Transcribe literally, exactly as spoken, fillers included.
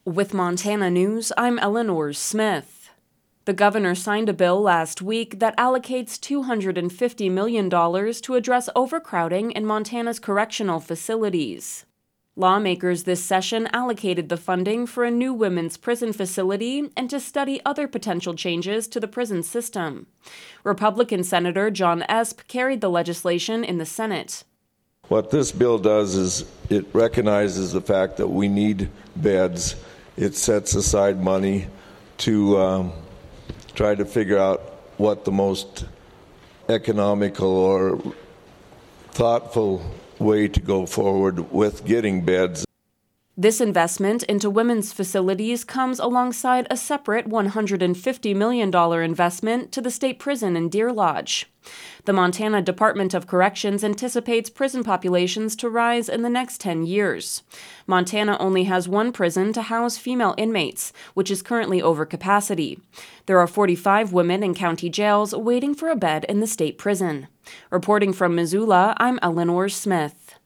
With Montana News, I'm Eleanor Smith. The governor signed a bill last week that allocates two hundred fifty million dollars to address overcrowding in Montana's correctional facilities. Lawmakers this session allocated the funding for a new women's prison facility and to study other potential changes to the prison system. Republican Senator John Esp carried the legislation in the Senate. What this bill does is it recognizes the fact that we need beds. It sets aside money to um, try to figure out what the most economical or thoughtful way to go forward with getting beds. This investment into women's facilities comes alongside a separate one hundred fifty million dollars investment to the state prison in Deer Lodge. The Montana Department of Corrections anticipates prison populations to rise in the next ten years. Montana only has one prison to house female inmates, which is currently over capacity. There are forty-five women in county jails waiting for a bed in the state prison. Reporting from Missoula, I'm Eleanor Smith.